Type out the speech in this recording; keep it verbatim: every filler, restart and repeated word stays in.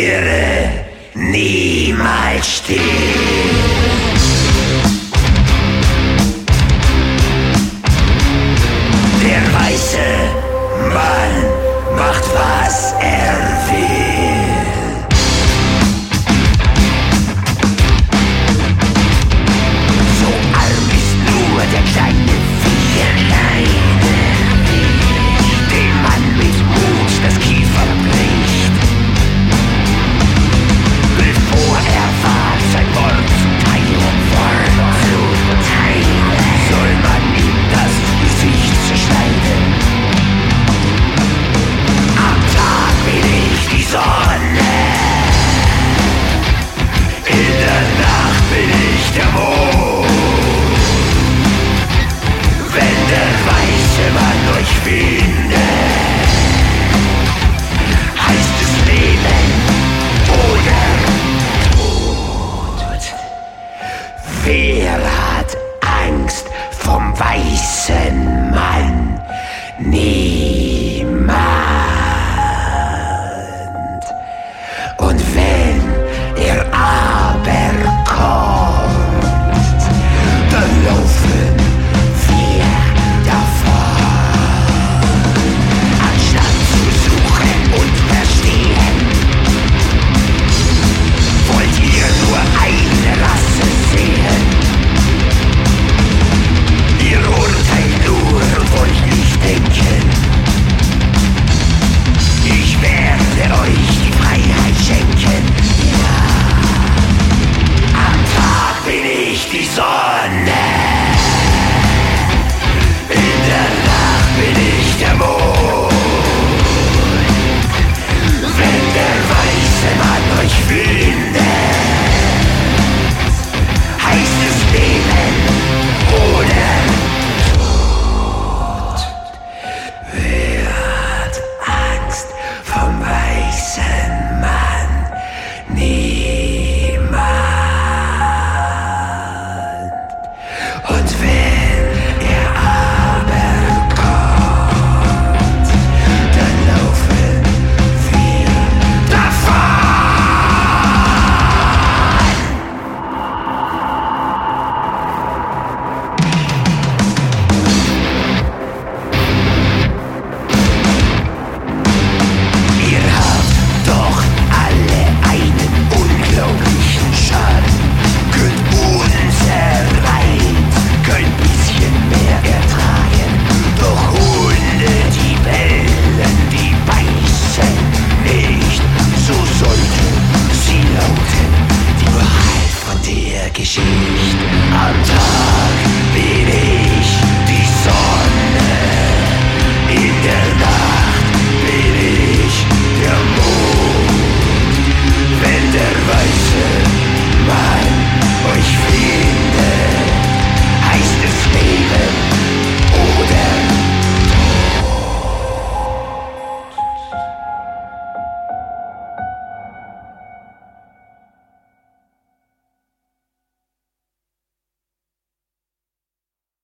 Irre niemals still. Der weiße Mann macht, was er will. So arm ist nur der kleine Vierleine, dem man mit Mut das Kiefer bricht. Bevor er wagt, sein Wort zu teilen, Wort zu teilen, soll man ihm das Gesicht zerschneiden. Am Tag bin ich die Sonne, in der Nacht bin ich der Mond. Wenn der weiße Mann euch findet, heißt es Leben oder Tod. Wer hat Angst vom weißen Mann? Niemand. Und